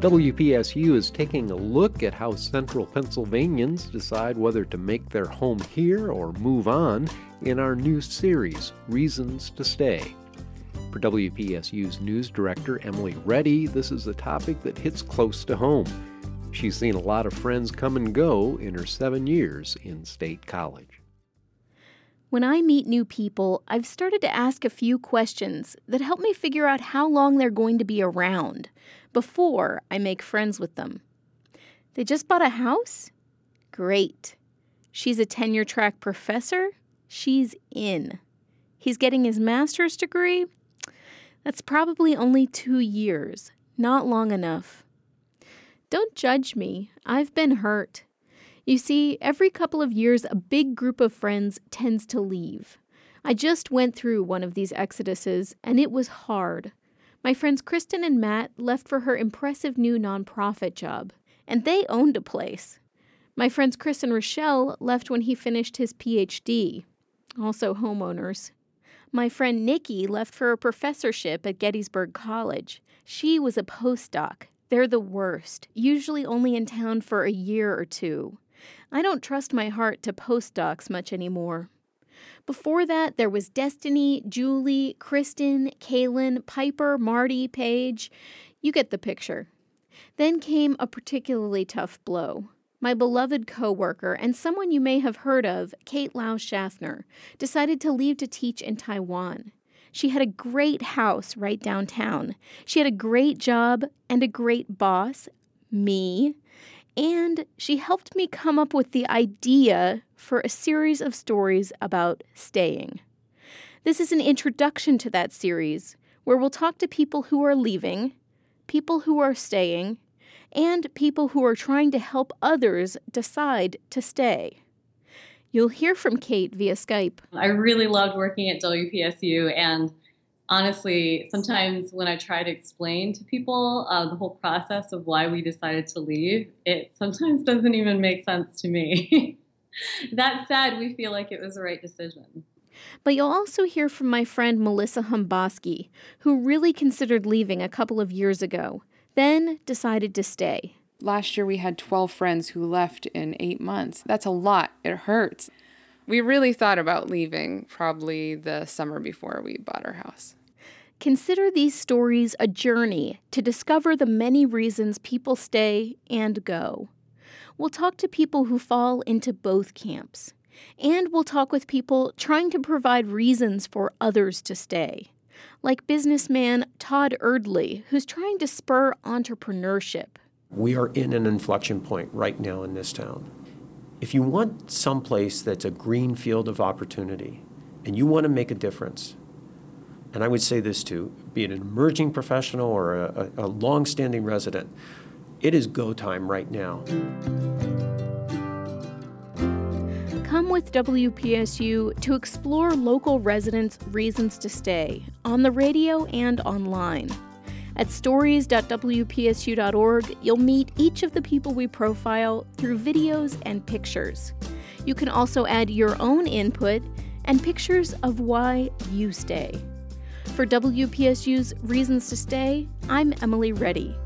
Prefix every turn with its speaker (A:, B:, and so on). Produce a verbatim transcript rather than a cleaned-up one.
A: W P S U is taking a look at how central Pennsylvanians decide whether to make their home here or move on in our new series, Reasons to Stay. For W P S U's news director, Emily Reddy, this is a topic that hits close to home. She's seen a lot of friends come and go in her seven years in State College.
B: When I meet new people, I've started to ask a few questions that help me figure out how long they're going to be around before I make friends with them. They just bought a house? Great. She's a tenure-track professor? She's in. He's getting his master's degree? That's probably only two years, not long enough. Don't judge me. I've been hurt. You see, every couple of years, a big group of friends tends to leave. I just went through one of these exoduses, and it was hard. My friends Kristen and Matt left for her impressive new nonprofit job, and they owned a place. My friends Chris and Rochelle left when he finished his P H D, also homeowners. My friend Nikki left for a professorship at Gettysburg College. She was a postdoc. They're the worst, usually only in town for a year or two. I don't trust my heart to postdocs much anymore. Before that, there was Destiny, Julie, Kristen, Kaylin, Piper, Marty, Paige. You get the picture. Then came a particularly tough blow. My beloved coworker and someone you may have heard of, Kate Lau Schaffner, decided to leave to teach in Taiwan. She had a great house right downtown. She had a great job and a great boss, me, and she helped me come up with the idea for a series of stories about staying. This is an introduction to that series where we'll talk to people who are leaving, people who are staying, and people who are trying to help others decide to stay. You'll hear from Kate via Skype.
C: I really loved working at W P S U, and honestly, sometimes when I try to explain to people uh, the whole process of why we decided to leave, it sometimes doesn't even make sense to me. That said, we feel like it was the right decision.
B: But you'll also hear from my friend Melissa Humboski, who really considered leaving a couple of years ago, then decided to stay.
D: Last year we had twelve friends who left in eight months. That's a lot. It hurts. We really thought about leaving probably the summer before we bought our house.
B: Consider these stories a journey to discover the many reasons people stay and go. We'll talk to people who fall into both camps. And we'll talk with people trying to provide reasons for others to stay. Like businessman Todd Erdley, who's trying to spur entrepreneurship.
E: We are in an inflection point right now in this town. If you want someplace that's a green field of opportunity and you want to make a difference, and I would say this too, be it an emerging professional or a, a, a long-standing resident, it is go time right now.
B: Come with W P S U to explore local residents' reasons to stay on the radio and online. At stories dot w p s u dot org, you'll meet each of the people we profile through videos and pictures. You can also add your own input and pictures of why you stay. For W P S U's Reasons to Stay, I'm Emily Reddy.